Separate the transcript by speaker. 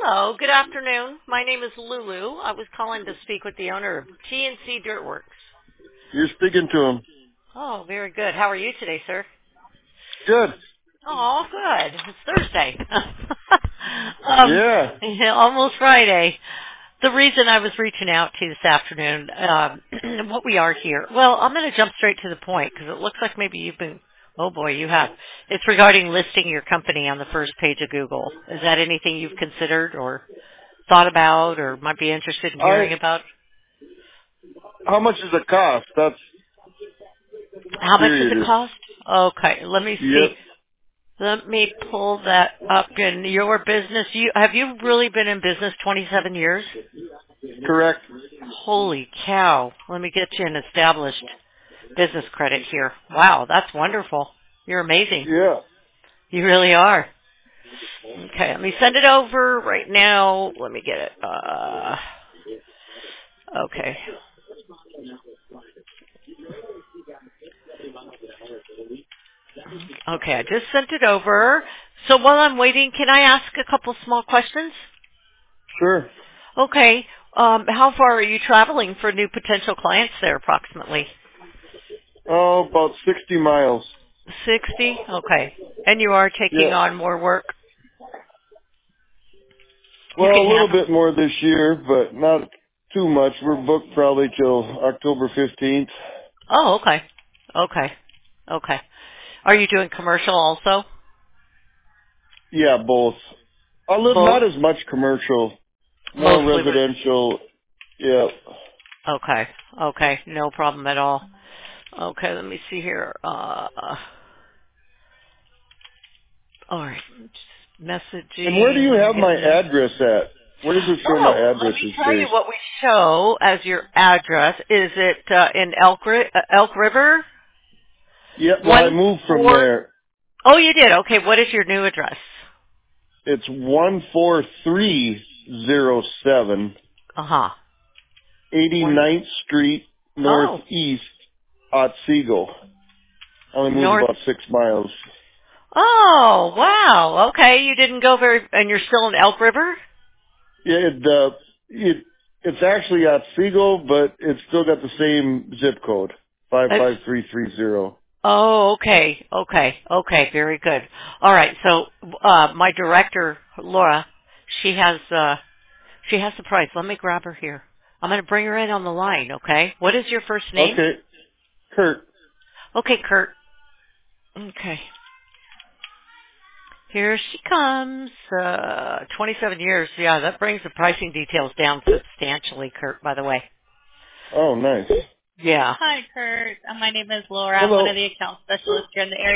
Speaker 1: Hello, good afternoon. My name is Lulu. I was calling to speak with the owner of TNC Dirtworks.
Speaker 2: You're speaking to him.
Speaker 1: Oh, very good. How are you today, sir?
Speaker 2: Good.
Speaker 1: Oh, good. It's Thursday.
Speaker 2: Yeah.
Speaker 1: Yeah, almost Friday. The reason I was reaching out to you this afternoon, what we are here. Well, I'm going to jump straight to the point because it looks like maybe you've been. Oh boy, you have. It's regarding listing your company on the first page of Google. Is that anything you've considered or thought about or might be interested in hearing about?
Speaker 2: How much does it cost? That's
Speaker 1: How much does it
Speaker 2: curious.
Speaker 1: cost? Okay, let me see.
Speaker 2: Yep.
Speaker 1: Let me pull that up in your business. Have you really been in business 27 years?
Speaker 2: Correct.
Speaker 1: Holy cow. Let me get you an established business credit here. Wow, that's wonderful. You're amazing.
Speaker 2: Yeah.
Speaker 1: You really are. Okay, let me send it over right now. Let me get it. Okay. Okay, I just sent it over. So while I'm waiting, can I ask a couple small questions?
Speaker 2: Sure.
Speaker 1: Okay. How far are you traveling for new potential clients there approximately?
Speaker 2: Oh, about 60 miles.
Speaker 1: 60? Okay. And you are taking
Speaker 2: Yeah.
Speaker 1: on more work? You
Speaker 2: Well,
Speaker 1: can
Speaker 2: a little
Speaker 1: handle.
Speaker 2: bit more this year, but not too much. We're booked probably till October 15th.
Speaker 1: Oh, okay. Okay. Okay. Are you doing commercial also?
Speaker 2: Yeah, both.
Speaker 1: Both?
Speaker 2: Not as much commercial. More
Speaker 1: Mostly.
Speaker 2: residential. Yeah.
Speaker 1: Okay. Okay. No problem at all. Okay, let me see here. All right. Just
Speaker 2: And where do you
Speaker 1: messaging. I'm
Speaker 2: have my
Speaker 1: getting there.
Speaker 2: address at? Where does it show my
Speaker 1: Oh, let
Speaker 2: address
Speaker 1: me
Speaker 2: is
Speaker 1: tell you
Speaker 2: based?
Speaker 1: what we show as your address. Is it in Elk River?
Speaker 2: Yeah, well, I
Speaker 1: One
Speaker 2: moved from
Speaker 1: four.
Speaker 2: there.
Speaker 1: Oh, you did. Okay, what is your new address?
Speaker 2: It's 14307
Speaker 1: Uh huh. One.
Speaker 2: 89th Street
Speaker 1: Oh,
Speaker 2: Northeast, Otsego. I only moved
Speaker 1: north.
Speaker 2: about 6 miles.
Speaker 1: Oh, wow. Okay, you didn't go very, and you're still in Elk River.
Speaker 2: Yeah, it's actually Otsego, but it's still got the same zip code,
Speaker 1: It's.
Speaker 2: 55330.
Speaker 1: Oh, okay, okay, okay. Very good. All right. So, my director, Laura, she has the price. Let me grab her here. I'm going to bring her in on the line. Okay. What is your first name?
Speaker 2: Okay, Kurt.
Speaker 1: Okay, Kurt. Okay. Here she comes. 27 years. Yeah, that brings the pricing details down substantially, Kurt, by the way.
Speaker 2: Oh, nice.
Speaker 1: Yeah.
Speaker 3: Hi, Kurt. My name is Laura. I'm one
Speaker 2: Hello.
Speaker 3: of the account specialists here in the area.